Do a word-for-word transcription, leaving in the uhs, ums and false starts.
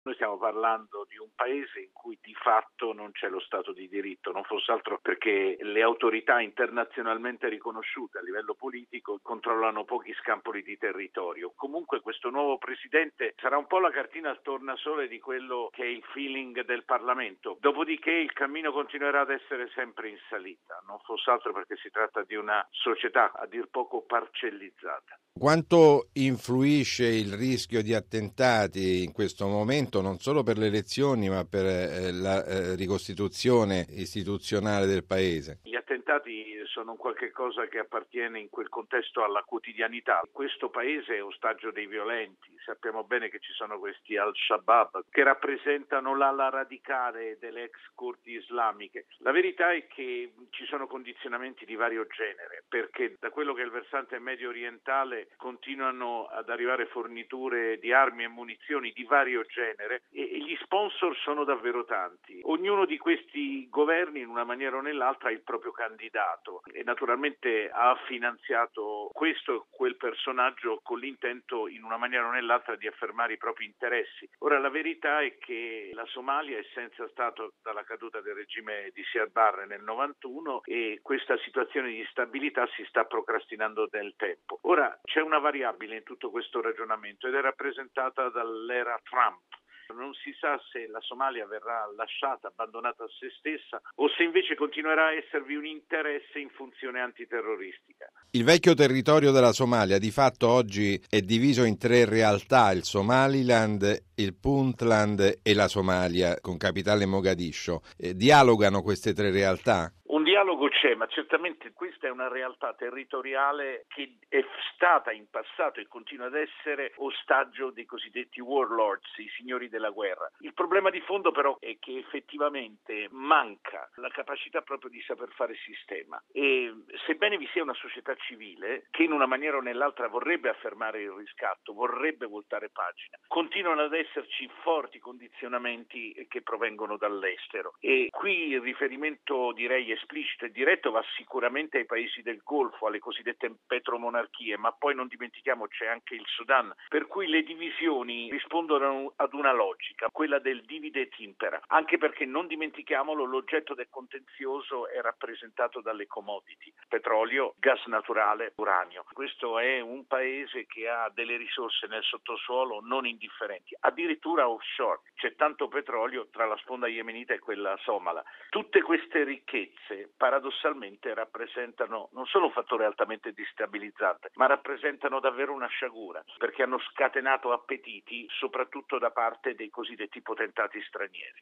Noi stiamo parlando di un paese in cui di fatto non c'è lo Stato di diritto, non fosse altro perché le autorità internazionalmente riconosciute a livello politico controllano pochi scampoli di territorio. Comunque questo nuovo presidente sarà un po' la cartina al tornasole di quello che è il feeling del Parlamento. Dopodiché il cammino continuerà ad essere sempre in salita, non fosse altro perché si tratta di una società a dir poco parcellizzata. Quanto influisce il rischio di attentati in questo momento, non solo per le elezioni, ma per eh, la eh, ricostituzione istituzionale del Paese? Gli attentati sono un qualche cosa che appartiene in quel contesto alla quotidianità. Questo paese è ostaggio dei violenti. Sappiamo bene che ci sono questi Al-Shabaab che rappresentano l'ala radicale delle ex corti islamiche. La verità è che ci sono condizionamenti di vario genere, perché da quello che è il versante medio orientale continuano ad arrivare forniture di armi e munizioni di vario genere e, e gli sponsor sono davvero tanti. Ognuno di questi governi in una maniera o nell'altra ha il proprio candidato e naturalmente ha finanziato questo e quel personaggio con l'intento in una maniera o nell'altra di affermare i propri interessi. Ora la verità è che la Somalia è senza stato dalla caduta del regime di Siad Barre nel novantuno e questa situazione di stabilità si sta procrastinando nel tempo. Ora c'è una variabile in tutto questo ragionamento ed è rappresentata dall'era Trump. Non si sa se la Somalia verrà lasciata, abbandonata a se stessa o se invece continuerà a esservi un interesse in funzione antiterroristica. Il vecchio territorio della Somalia di fatto oggi è diviso in tre realtà, il Somaliland, il Puntland e la Somalia, con capitale Mogadiscio. Eh, dialogano queste tre realtà? Un dialogo c'è, ma certamente questa è una realtà territoriale che è stata in passato e continua ad essere ostaggio dei cosiddetti warlords, i signori della guerra. Il problema di fondo però è che effettivamente manca la capacità proprio di saper fare sistema e sebbene vi sia una società civile che in una maniera o nell'altra vorrebbe affermare il riscatto, vorrebbe voltare pagina, continuano ad esserci forti condizionamenti che provengono dall'estero e qui il riferimento direi esplicito e diretto va sicuramente ai paesi del Golfo, alle cosiddette petromonarchie, ma poi non dimentichiamo c'è anche il Sudan, per cui le divisioni rispondono ad una logica, quella del divide et impera, anche perché non dimentichiamolo l'oggetto del contenzioso è rappresentato dalle commodity, petrolio, gas naturale, uranio. Questo è un paese che ha delle risorse nel sottosuolo non indifferenti, addirittura offshore, c'è tanto petrolio tra la sponda yemenita e quella somala. Tutte queste ricchezze paradossalmente rappresentano non solo un fattore altamente destabilizzante, ma rappresentano davvero una sciagura, perché hanno scatenato appetiti soprattutto da parte dei cosiddetti potentati stranieri.